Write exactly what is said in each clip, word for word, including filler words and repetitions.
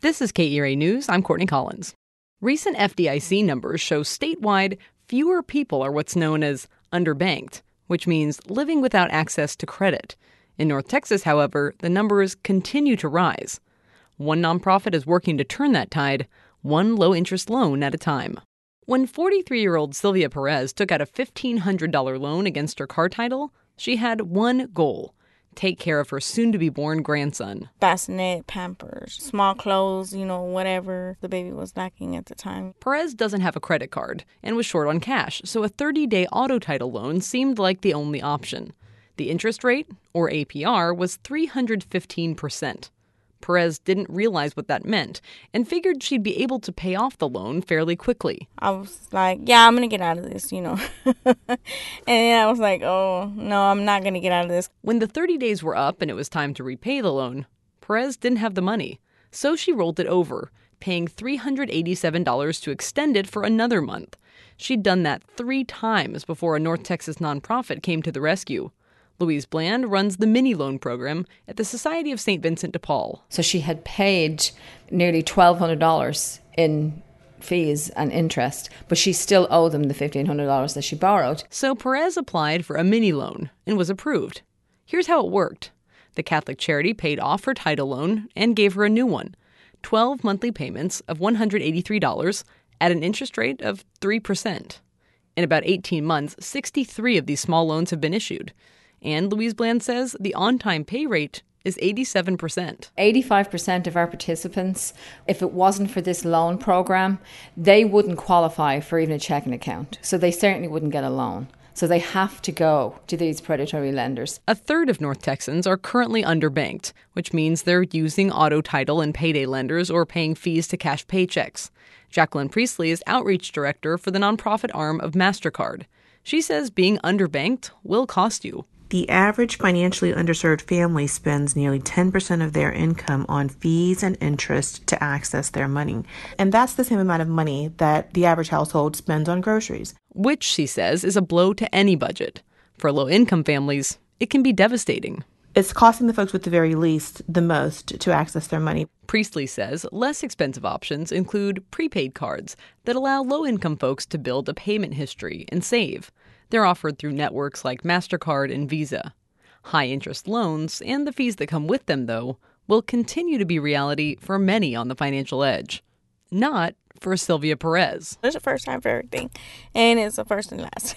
This is K E R A News. I'm Courtney Collins. Recent F D I C numbers show statewide fewer people are what's known as underbanked, which means living without access to credit. In North Texas, however, the numbers continue to rise. One nonprofit is working to turn that tide, one low-interest loan at a time. When forty-three-year-old Sylvia Perez took out a fifteen hundred dollars loan against her car title, she had one goal: take care of her soon-to-be-born grandson. Bassinet, Pampers, small clothes, you know, whatever the baby was lacking at the time. Perez doesn't have a credit card and was short on cash, so a thirty-day auto title loan seemed like the only option. The interest rate, or A P R, was three hundred fifteen percent. Perez didn't realize what that meant and figured she'd be able to pay off the loan fairly quickly. I was like, yeah, I'm going to get out of this, you know. And then I was like, oh, no, I'm not going to get out of this. When the thirty days were up and it was time to repay the loan, Perez didn't have the money. So she rolled it over, paying three hundred eighty-seven dollars to extend it for another month. She'd done that three times before a North Texas nonprofit came to the rescue. Louise Bland runs the mini loan program at the Society of Saint Vincent de Paul. So she had paid nearly twelve hundred dollars in fees and interest, but she still owed them the fifteen hundred dollars that she borrowed. So Perez applied for a mini loan and was approved. Here's how it worked. The Catholic charity paid off her title loan and gave her a new one, twelve monthly payments of one hundred eighty-three dollars at an interest rate of three percent. In about eighteen months, sixty-three of these small loans have been issued. And Louise Bland says the on-time pay rate is eighty-seven percent. eighty-five percent of our participants, if it wasn't for this loan program, they wouldn't qualify for even a checking account. So they certainly wouldn't get a loan. So they have to go to these predatory lenders. A third of North Texans are currently underbanked, which means they're using auto title and payday lenders or paying fees to cash paychecks. Jacqueline Priestley is outreach director for the nonprofit arm of MasterCard. She says being underbanked will cost you. The average financially underserved family spends nearly ten percent of their income on fees and interest to access their money. And that's the same amount of money that the average household spends on groceries. Which, she says, is a blow to any budget. For low-income families, it can be devastating. It's costing the folks with the very least the most to access their money. Priestley says less expensive options include prepaid cards that allow low-income folks to build a payment history and save. They're offered through networks like MasterCard and Visa. High-interest loans and the fees that come with them, though, will continue to be reality for many on the financial edge. Not for Sylvia Perez. It's a first time for everything, and it's a first and last.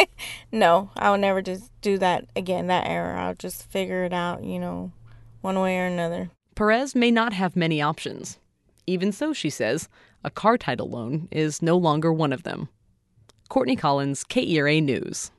No, I would never just do that again, that error. I'll just figure it out, you know, one way or another. Perez may not have many options. Even so, she says, a car title loan is no longer one of them. Courtney Collins, K E R A News.